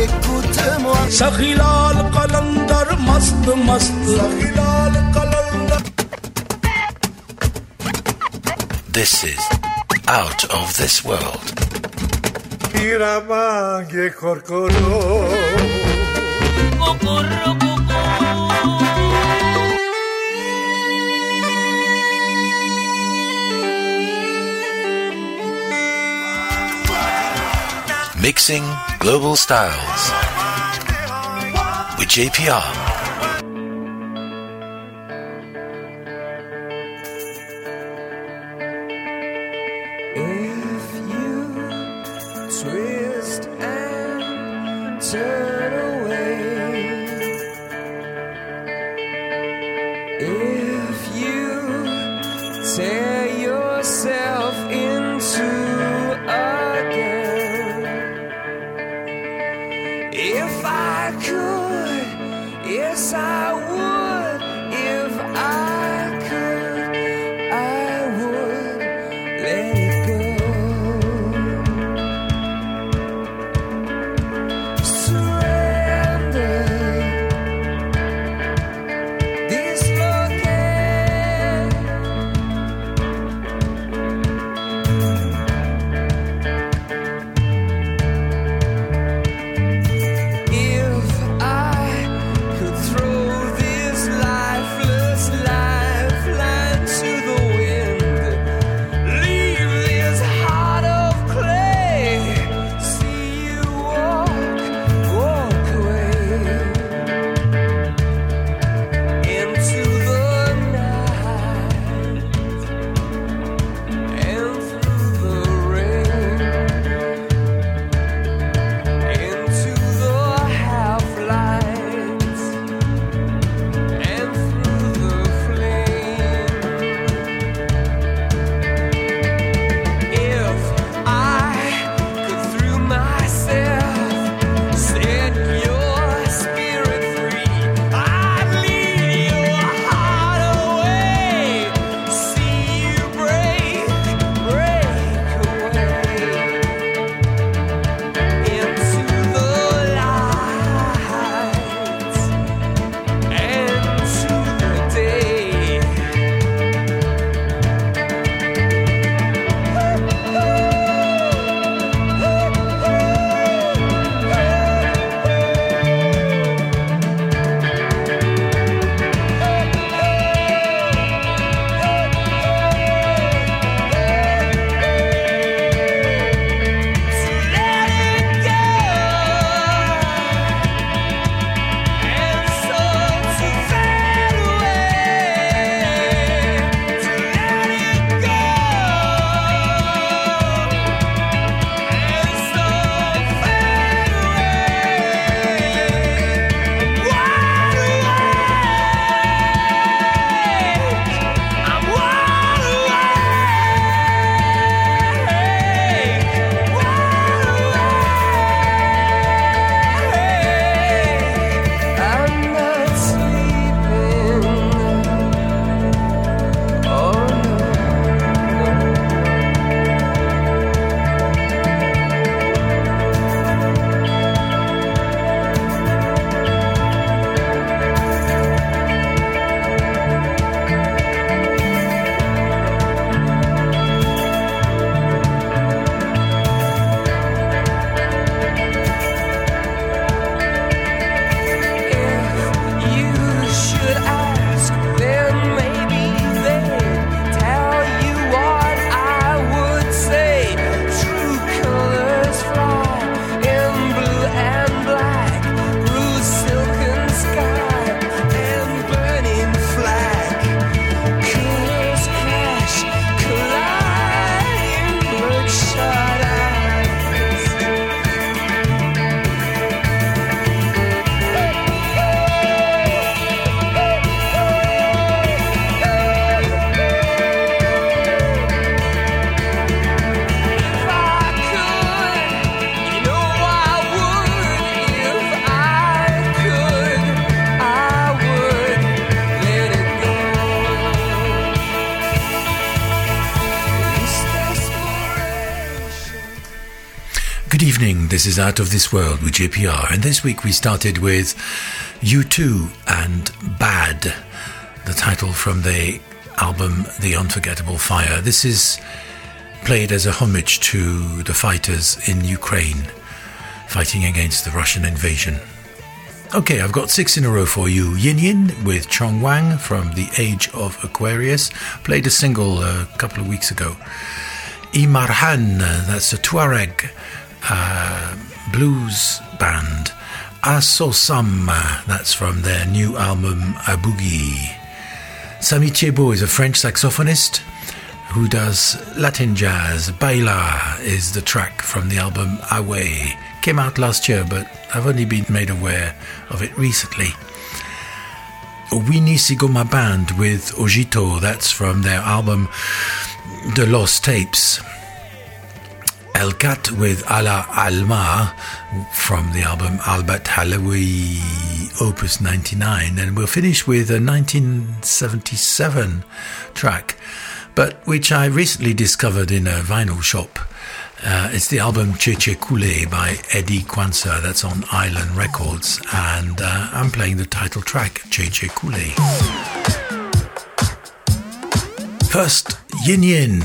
écoute-moi. Sakhilal Qalandar, mast, mast. Sakhilal Qalandar. This is Out of This World. Iramange korkoro. Kokoro, Mixing Global Styles with JPR. If you twist and turn away, if you tear yourself into again, if I could, yes I would. If I could, I would let it go. Surrender, dislocate. evening, this is Out of This World with JPR, and this week we started with U2 and Bad, the title from the album The Unforgettable Fire. This is played as a homage to the fighters in Ukraine, fighting against the Russian invasion. Okay, I've got 6 in a row for you. Yin Yin with Chong Wang from The Age of Aquarius, played a single a couple of weeks ago. Imarhan, that's a Tuareg blues band. Asosam, that's from their new album Aboogie. Sami Thiebo is a French saxophonist who does Latin jazz. Baila is the track from the album Away. Came out last year, but I've only been made aware of it recently. Winnie Sigoma Band with Ojito, that's from their album The Lost Tapes. El Cat with Ala Alma from the album Albat Halawi Opus 99, and we'll finish with a 1977 track, but which I recently discovered in a vinyl shop. It's the album Cheche Koulé by Eddie Kwanzaa, that's on Island Records, and I'm playing the title track, Cheche Koulé. First, Yin Yin.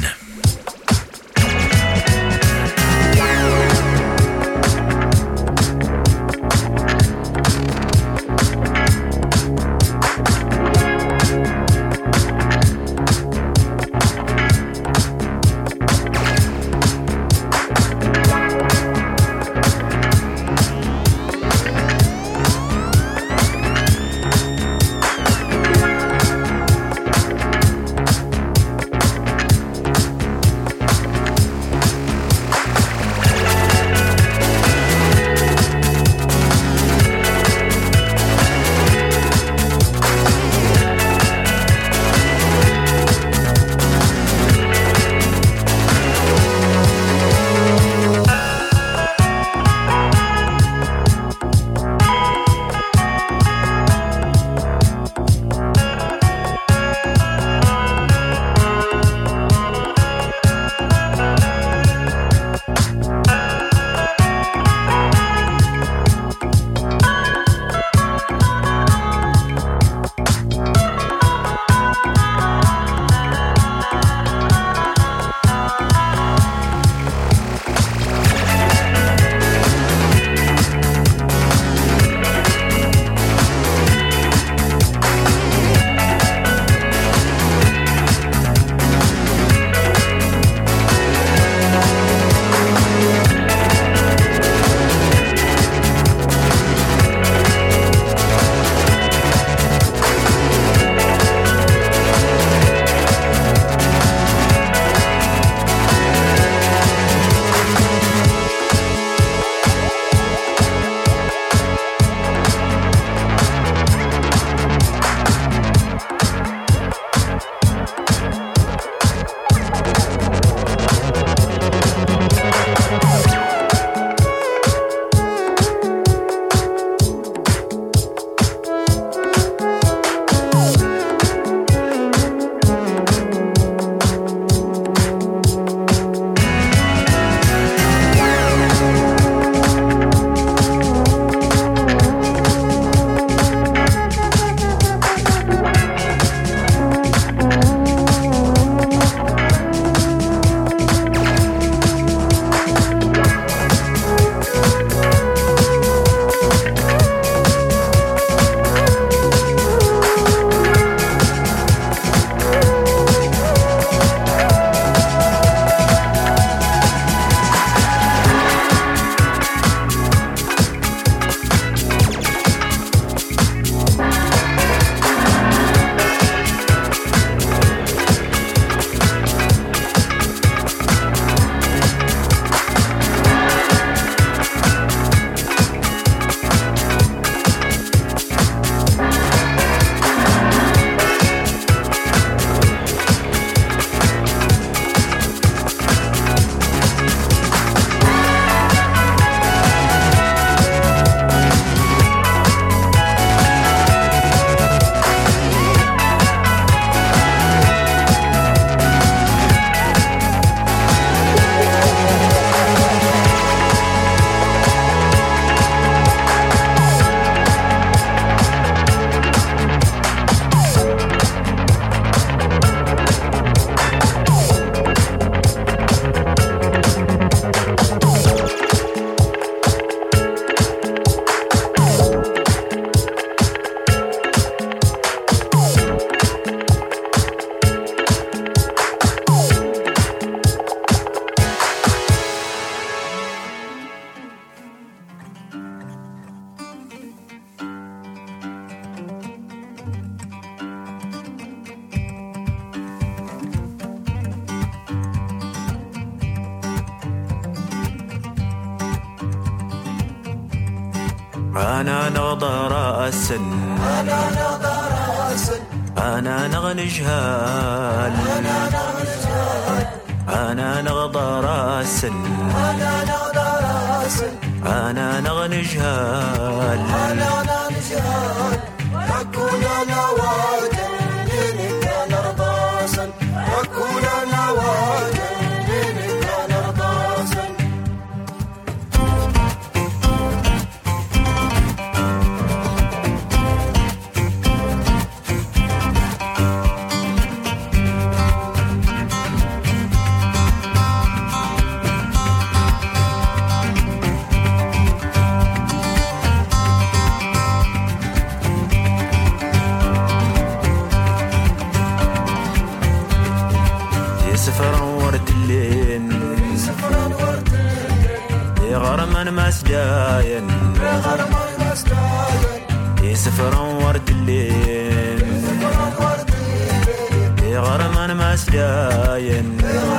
أنا نغضى رأسا أنا نغني جهال أنا نغضى رأسا أنا نغني جهال أكون أنا واجد لينك نرضاسا أكون أنا واجد لينك نرضاسا سفر ورد اللين غرمان مسجاين سفر ورد اللين غرمان مسجاين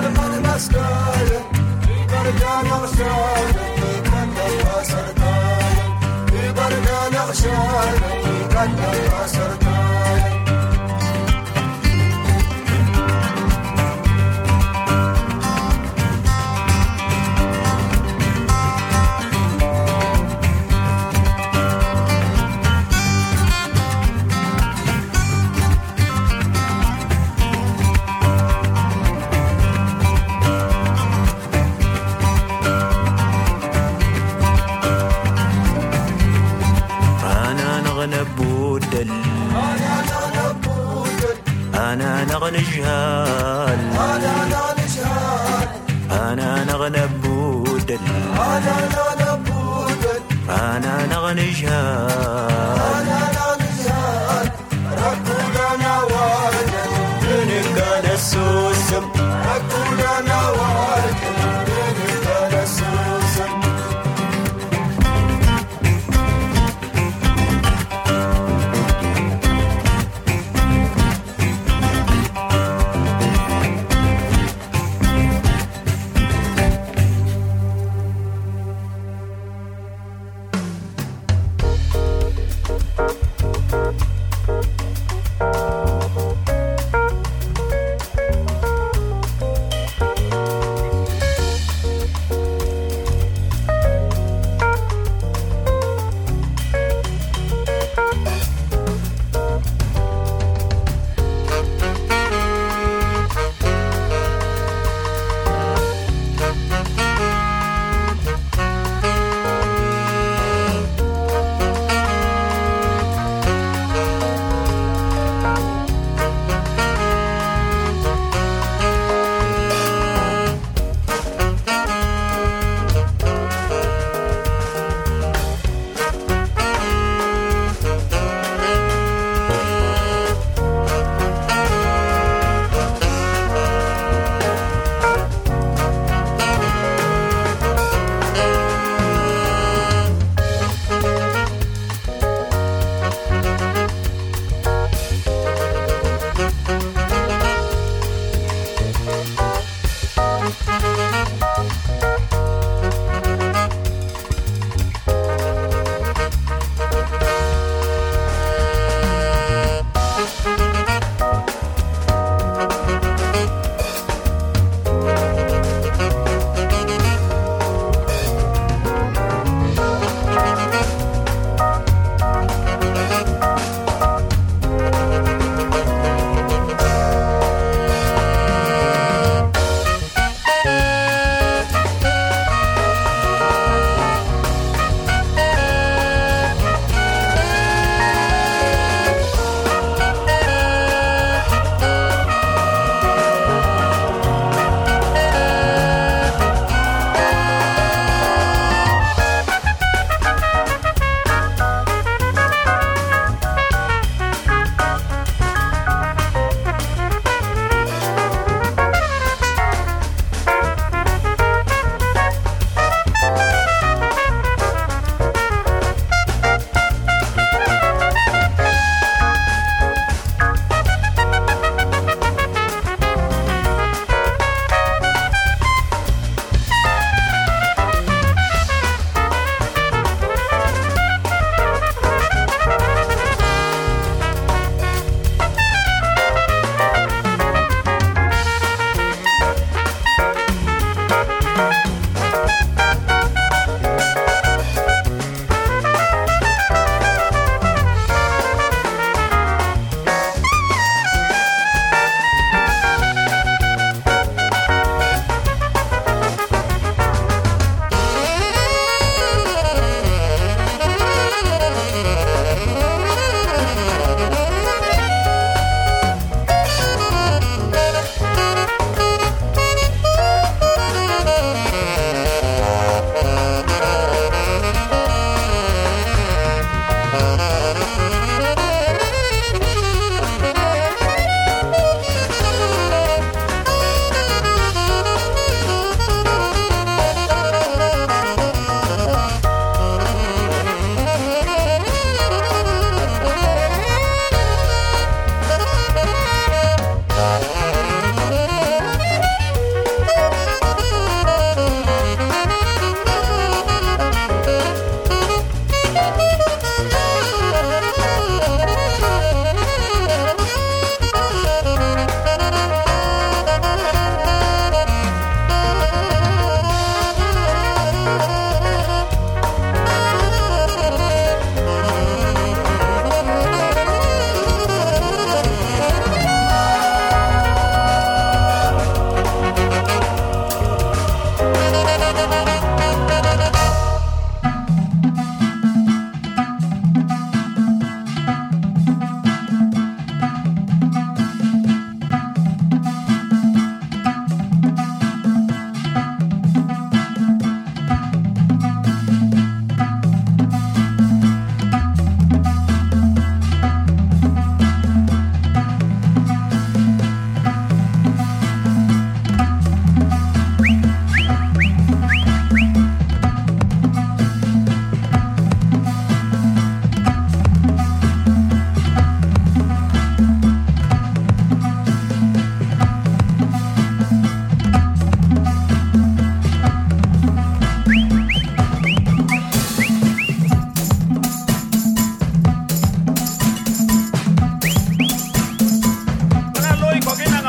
أنا نغني جهال أنا نغني بودل أنا نغني جهال أكون أنا واجد لينك نسوسم أكون أنا واجد لينك نسوسم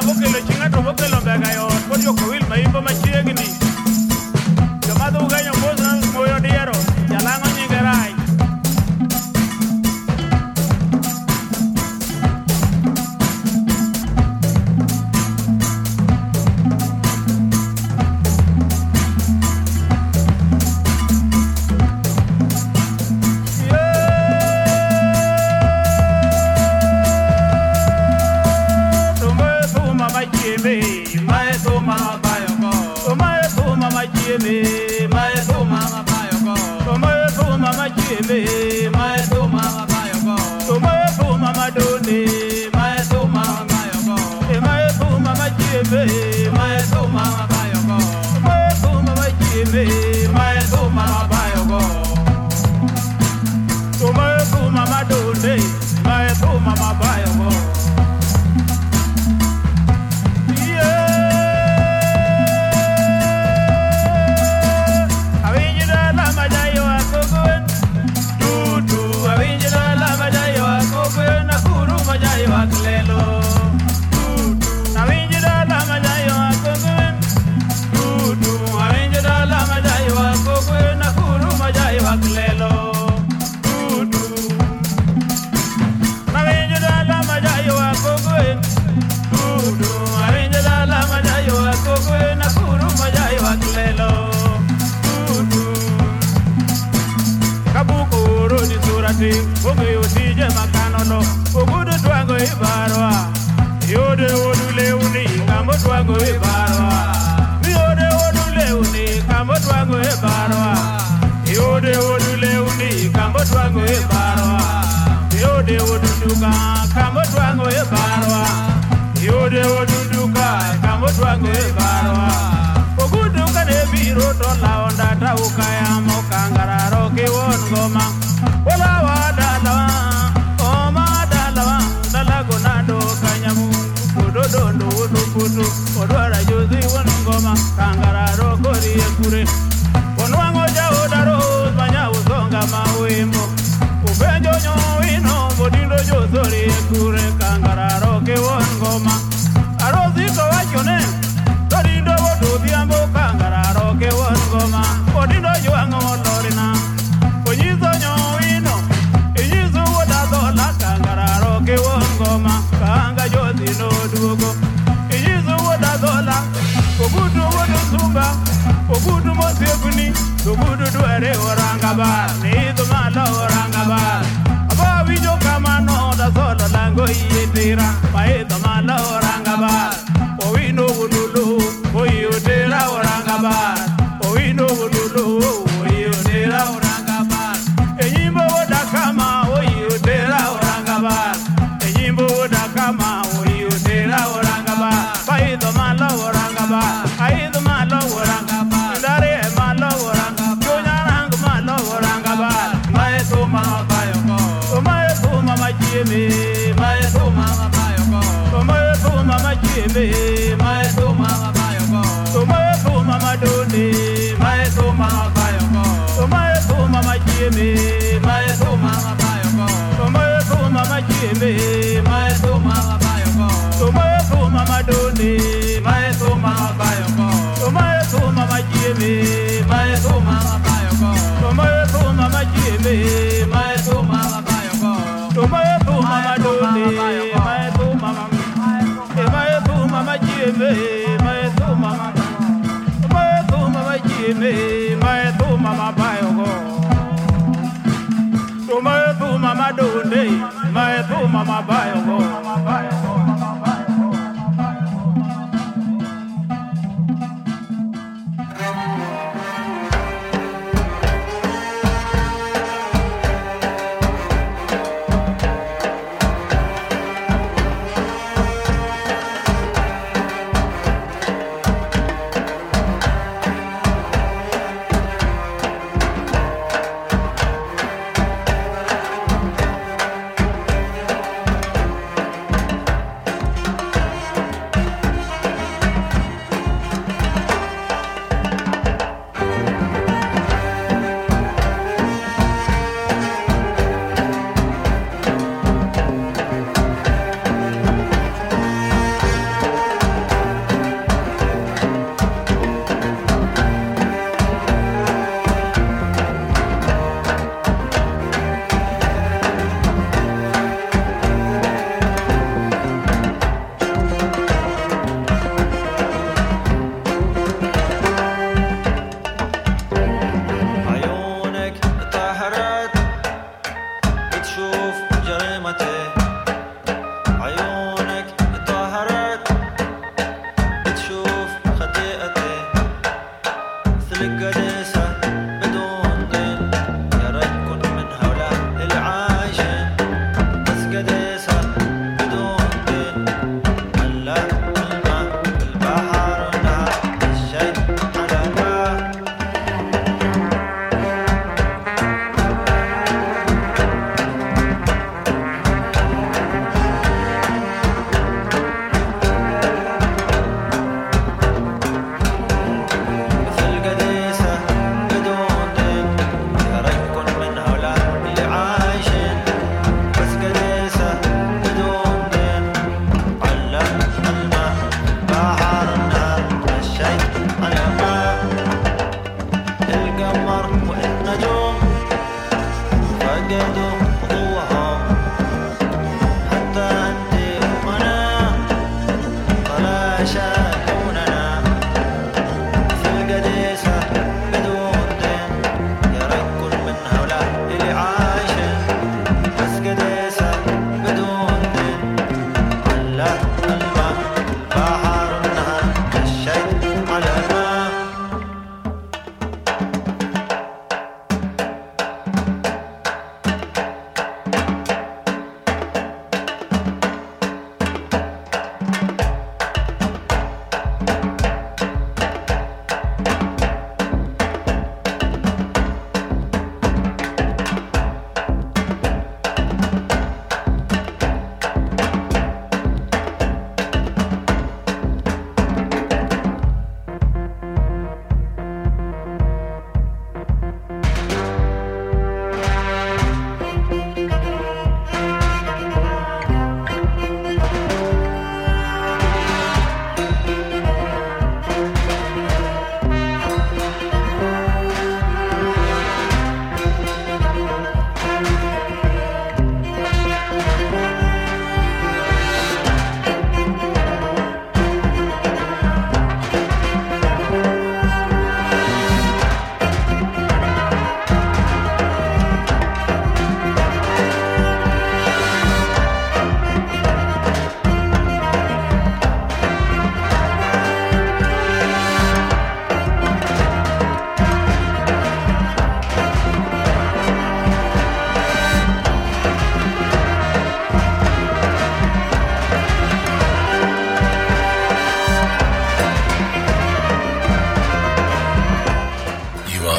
bokelo chinga to bokelo bega yo podio ko wil mai bo machiegni joma du ganyo bosa moyo diero jalango nyingerai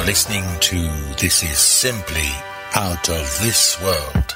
listening to This Is Simply Out of This World.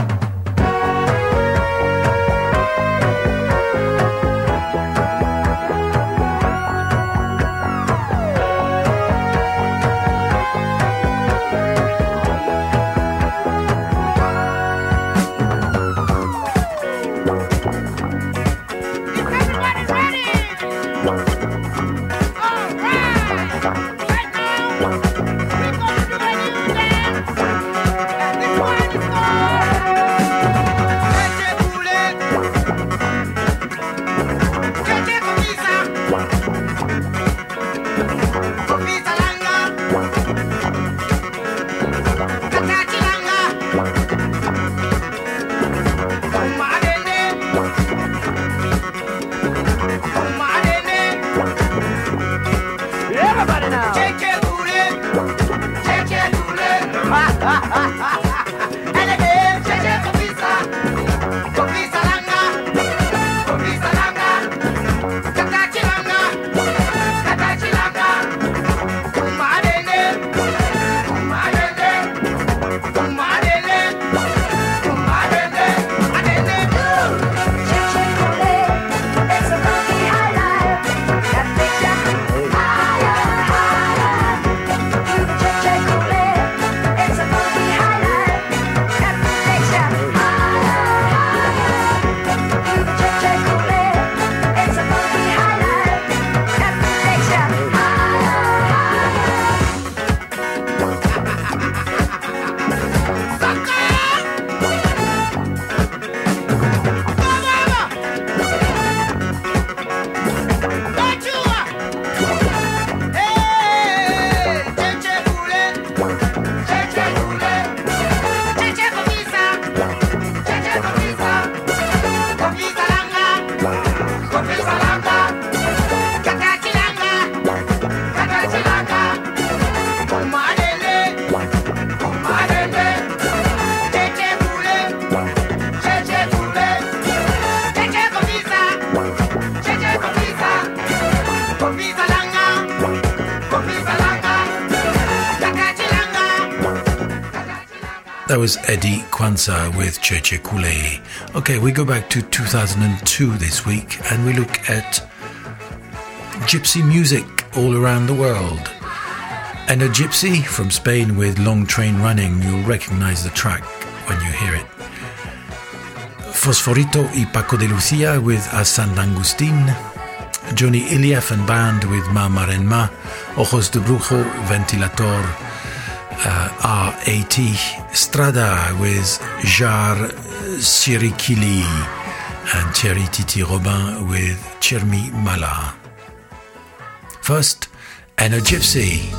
That was Eddie Kwanzaa with Cheche Kule. Okay, we go back to 2002 this week and we look at gypsy music all around the world. And a gypsy from Spain with Long Train Running, you'll recognize the track when you hear it. Fosforito y Paco de Lucia with A San Agustín, Johnny Iliev and Band with Ma Marenma, Ojos de Brujo, Ventilator, R80, Strada with Jar Sirikili, and Thierry Titi Robin with Chermi Mala. First, and a gypsy.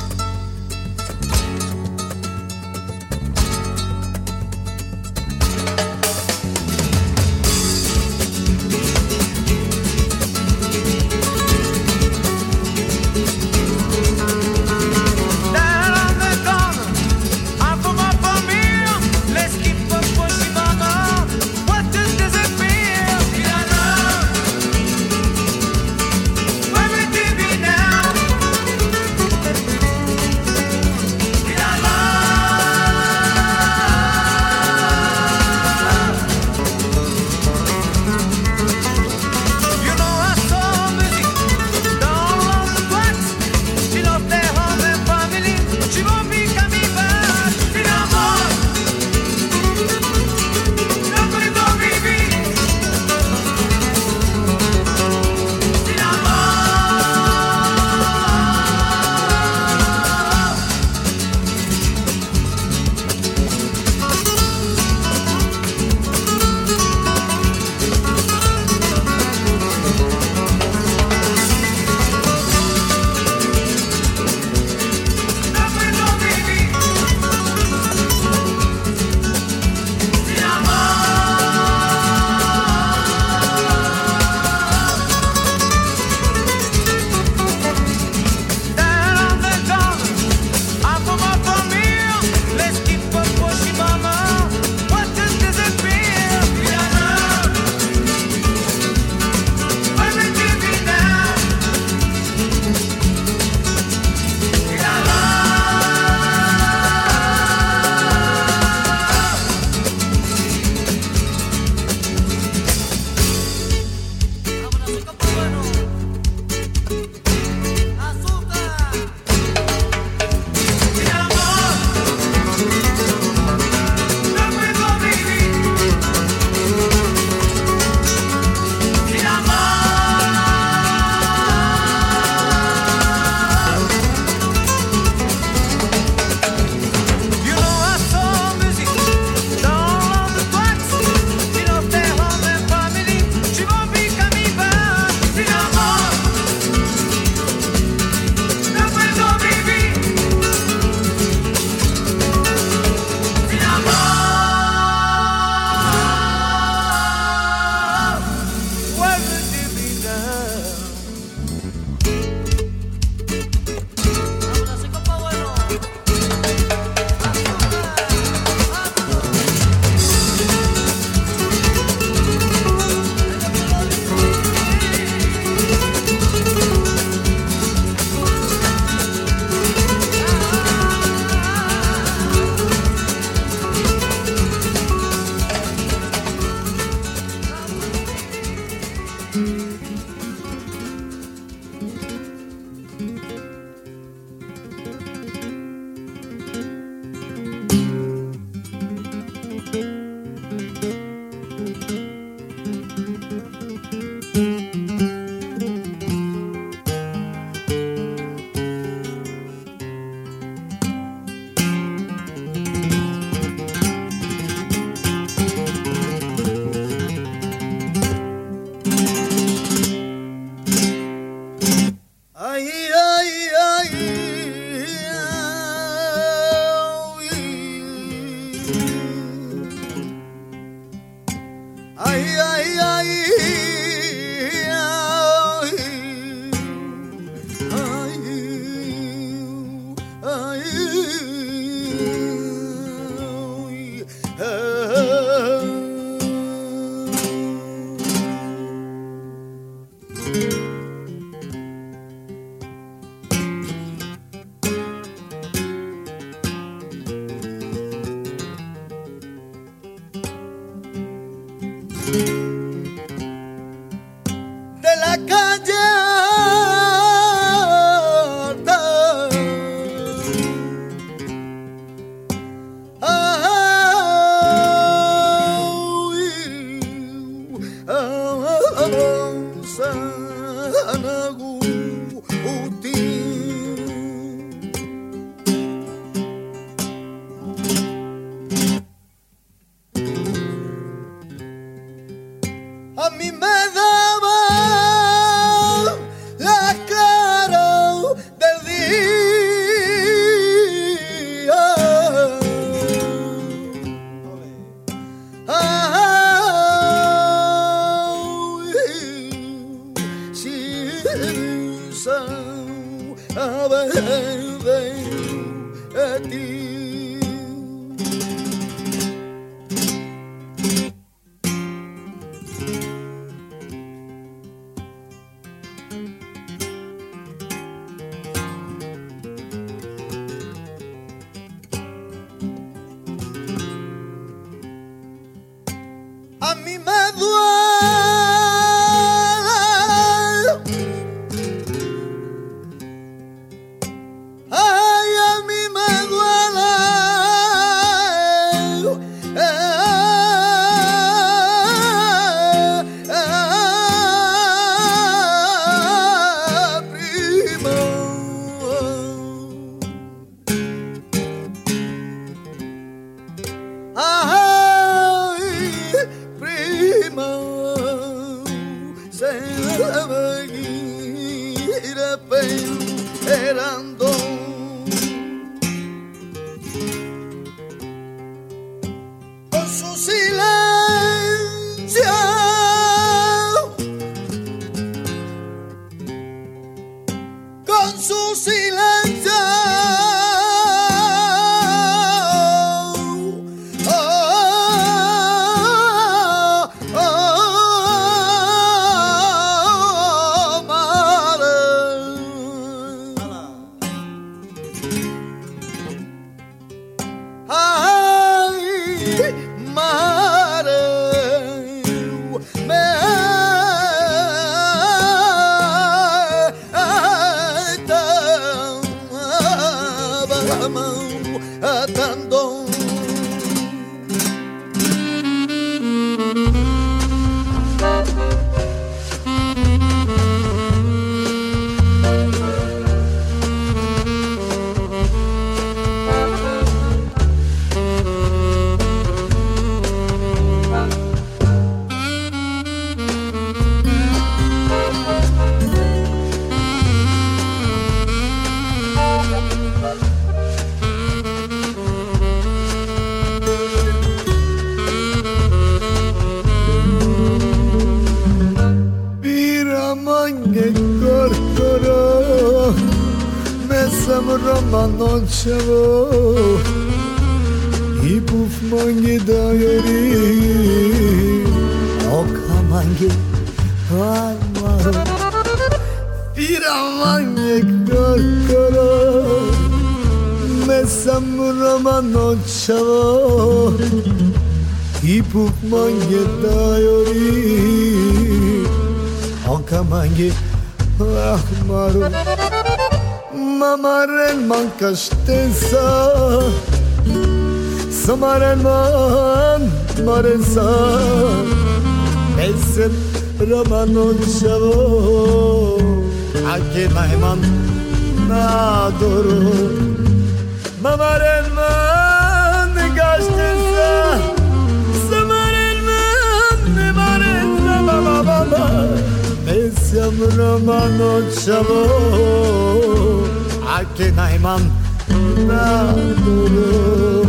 Now A mí me daba la clara del día. Sin saber de ti. A mí me duele, ay, a mí me duele, primo. Esperando con su silencio, con su silencio. Atando. Romano chavo I puf mangi dayori Oka mangi almaro Pira mangi korkoro Mesam romano chavo I puf mangi dayori Oka mangi almaro Mamaren mankastensa Samaren man marensa Esem ramanon chavo Ake naiman nadoro Mamaren man kastensa Samaren man marensa Baba Esem ramanon chavo Ake naiman nadoro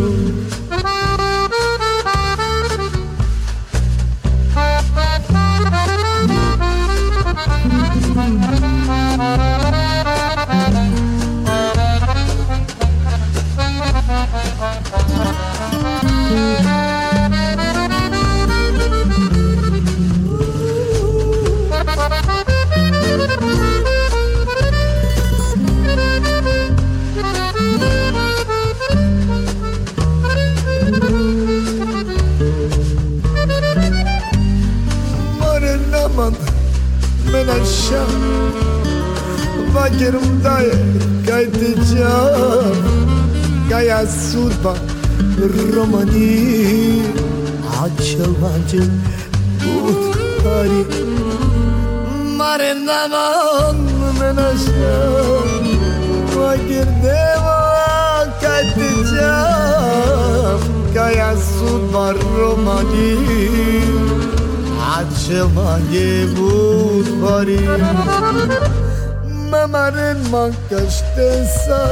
Menasha Vagerum daye Kaiteja Kaya sudba Romani Achavanje Uthari Marenaman Menasha بود باری ممرن من کشتسا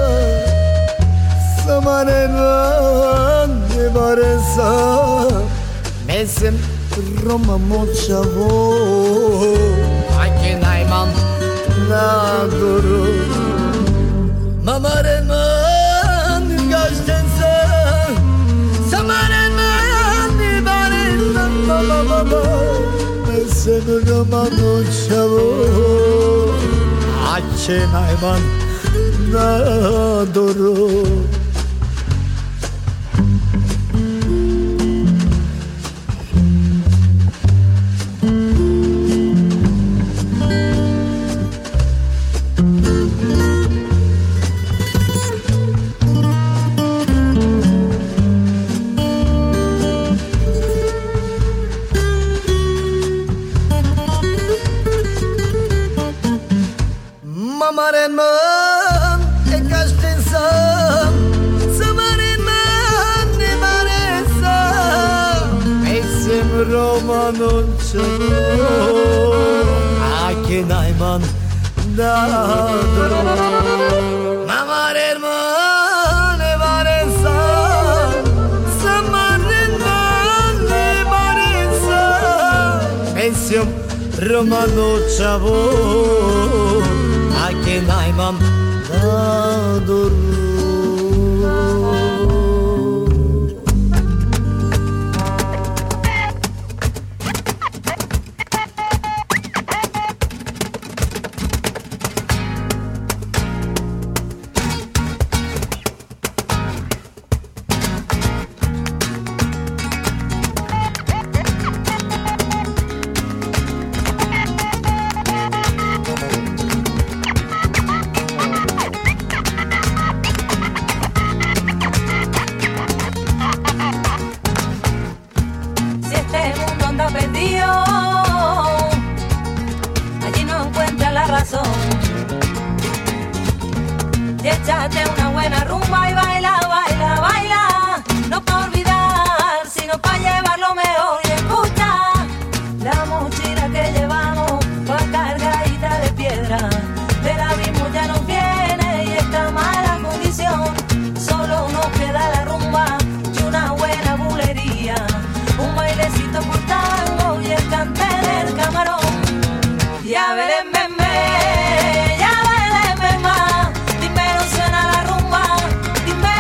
سمرن من نبارسا Mesem Roma mochavo Anche naiman nadoro Mamaren man gashtensa Samaren man nibarensa Mama Mesem Roma mochavo Anche naiman nadoro Samaren man ekashtensan Samaren man nebaresa Esim romanon çano Akenayman dadro Samaren man nebaresa Samaren man nebaresa Esim romanon çavo Akin aymam dadur Échate una buena rumba y baila, baila, baila. No pa' olvidar, sino pa' llevar lo mejor. Y escucha la mochila que llevamos, va cargadita de piedra. El abismo ya nos viene y esta mala condición. Solo nos queda la rumba y una buena bulería. Un bailecito por tango y el cante del camarón. Ya veré, ya veré, dime no suena la rumba, dime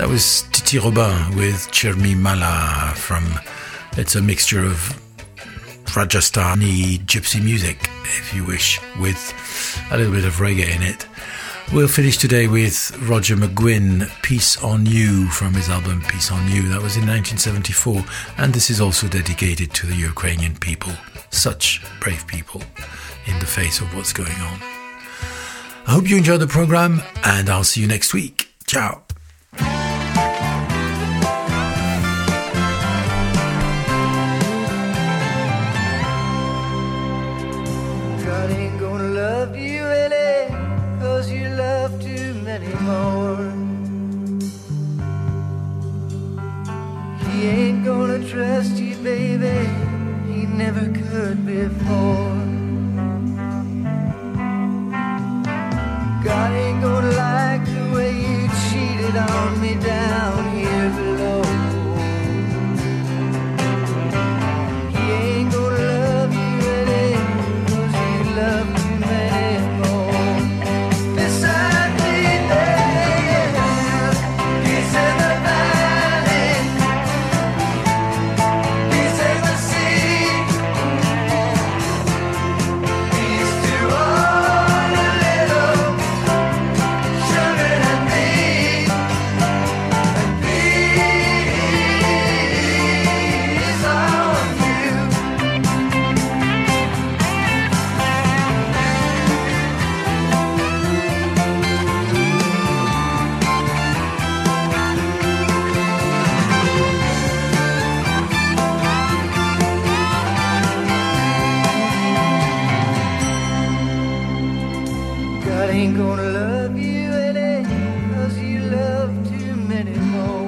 That was Titi Robin with Chermi Mala from, it's a mixture of Rajasthani gypsy music, if you wish, with a little bit of reggae in it. We'll finish today with Roger McGuinn, Peace on You, from his album Peace on You. That was in 1974, and this is also dedicated to the Ukrainian people. Such brave people in the face of what's going on. I hope you enjoyed the program, and I'll see you next week. Ciao. God ain't gonna love you any, 'cause you love too many more. He ain't gonna trust you, baby, he never could before. God ain't gonna like the way you cheated on me down here below. He ain't gonna love you any, 'cause you love too many more. Beside me there, peace in the valley, peace in the sea, peace to all the little children and me, and peace on you. God ain't gonna love you any, 'cause you love too many more.